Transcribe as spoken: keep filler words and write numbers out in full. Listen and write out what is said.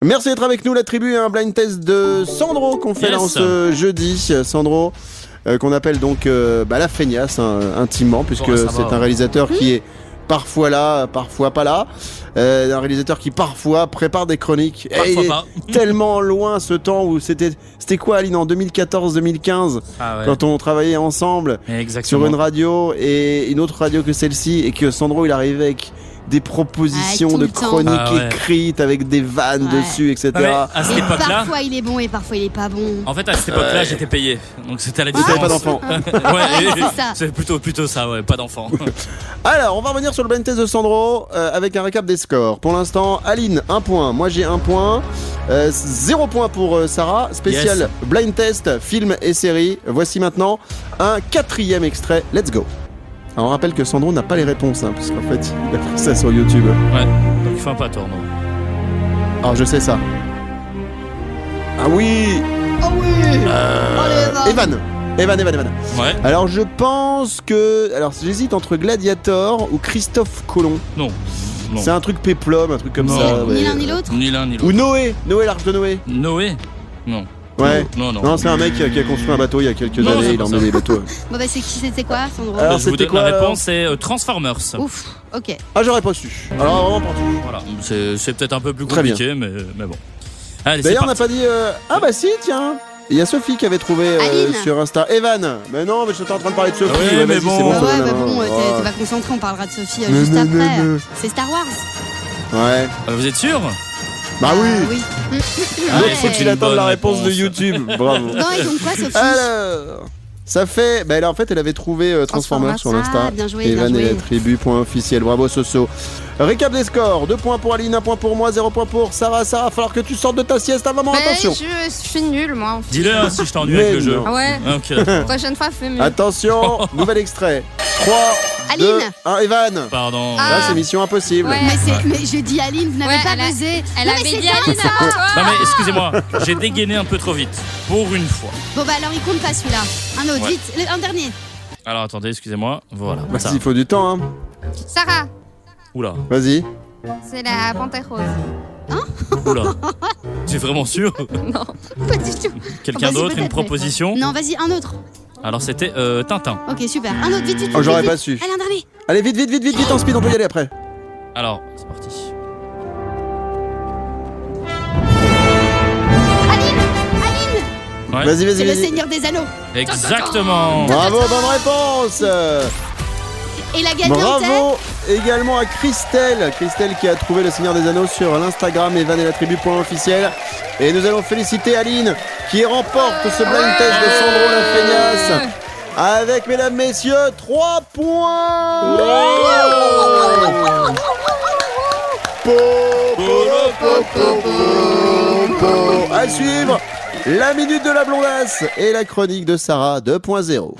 Merci d'être avec nous, la tribu, un blind test de Sandro qu'on fait yes. là en ce jeudi. Sandro, euh, qu'on appelle donc euh, bah, la feignasse hein, intimement, puisque bon, c'est va, un réalisateur mmh. qui est parfois là, parfois pas là. Euh, un réalisateur qui parfois prépare des chroniques. Parfois pas. Tellement loin ce temps où c'était, c'était quoi Aline, en deux mille quatorze deux mille quinze ah ouais. quand on travaillait ensemble Exactement. sur une radio et une autre radio que celle-ci et que Sandro il arrivait avec des propositions ah, de chroniques ah, ouais. écrites avec des vannes ouais. dessus, et cetera. Ah, à cette époque-là, parfois il est bon et parfois il est pas bon. En fait, à cette époque-là, ouais. j'étais payé, donc c'était la différence. T'avais pas d'enfant. ouais, c'est, ça. c'est plutôt plutôt ça, ouais, pas d'enfant. Alors, on va revenir sur le blind test de Sandro euh, avec un récap des scores. Pour l'instant, Aline un point, moi j'ai un point, euh, zéro point pour euh, Sarah. Spécial yes. blind test, film et série. Voici maintenant un quatrième extrait. Let's go. Alors on rappelle que Sandro n'a pas les réponses, hein, parce qu'en fait il a pris ça sur YouTube. Ouais, donc il fait un pas tourne. Alors je sais ça. Ah oui. Oh oui euh... oh, Evan Evan, Evan, Evan. Ouais. Alors je pense que... Alors j'hésite entre Gladiator ou Christophe Colomb. Non. non. C'est un truc péplum, un truc comme non. ça. Ni ouais. l'un ni l'autre. Ni l'un ni l'autre. Ou Noé, Noé, l'arche de Noé. Noé Non. Ouais. Non, non. Non, c'est un mec qui a, qui a construit un bateau il y a quelques non, années, il a emmené des bateaux. Bon bah c'est qui, c'était quoi, Sandro? Alors je c'était vous donne quoi, la alors réponse, c'est euh, Transformers. Ouf, ok. Ah j'aurais pas su. Alors vraiment pas su. Voilà, c'est, c'est peut-être un peu plus compliqué, mais, mais bon. Allez, d'ailleurs on n'a pas dit... Euh... Ah bah si, tiens. Il y a Sophie qui avait trouvé euh, sur Insta. Evan. Mais non, mais j'étais en train de parler de Sophie. Oui, ouais, mais bon. C'est bon, ah ouais, ça, bah non, bon, non, t'es, oh. t'es pas concentré, on parlera de Sophie euh, ne, juste ne, après. ne, ne. C'est Star Wars. Ouais. Euh, vous êtes sûr? Bah oui. Euh, oui. L'autre ouais. faut qu'il attende la réponse, réponse de YouTube. Bravo. Non, et donc quoi, Sophie? Alors, ça fait... Bah, elle, en fait, elle avait trouvé euh, Transformers, Transformers sur l'Insta. Ah, bien joué, Evan bien joué. et la tribu, point officiel. Bravo, Soso. Récap des scores. deux points pour Aline, un point pour moi, zéro point pour Sarah. Sarah, va falloir que tu sortes de ta sieste à maman, mais attention. Je, je suis nulle, moi. En fait. Dis-le hein, si je t'ennuie avec le jeu. Ah ouais. Okay. Prochaine fois, fais mieux. Attention, nouvel extrait. trois, Aline. deux, un, Evan. Pardon. Ah. Là, c'est mission impossible. Ouais. Mais, c'est, mais je dis Aline, vous n'avez ouais, pas elle buzzé. Elle non, avait mais dit Aline avant toi. Non mais excusez-moi, j'ai dégainé un peu trop vite. Pour une fois. Bon bah alors il compte pas celui-là. Un autre, ouais. vite, un dernier. Alors attendez, excusez-moi. Voilà. Bah, il faut du temps, hein. Sarah. Oula. Vas-y. C'est la panthère rose. Hein? Oula. Tu es vraiment sûr? Non. Pas du tout. Quelqu'un oh, d'autre, une proposition? Non, vas-y, un autre. Alors c'était euh, Tintin. Ok, super. Un autre, vite, vite, vite. Oh, j'aurais vite, pas vite. su. Allez, un dernier. Allez, vite, vite, vite, vite, vite, en speed, on peut y aller après. Alors, c'est parti. Aline Aline ouais. Vas-y, vas-y, c'est vas-y. le Seigneur des Anneaux. Exactement. Bravo, bonne réponse. Et la gagnante Bravo également à Christelle. Christelle qui a trouvé le Seigneur des Anneaux sur l'Instagram Evan et la tribu point officiel. Et nous allons féliciter Aline qui remporte ce blind test de Sandro la feignasse. Avec, mesdames, messieurs, trois points. Po, po, po, po, po, po. À suivre, la minute de la blondasse et la chronique de Sarah deux point zéro.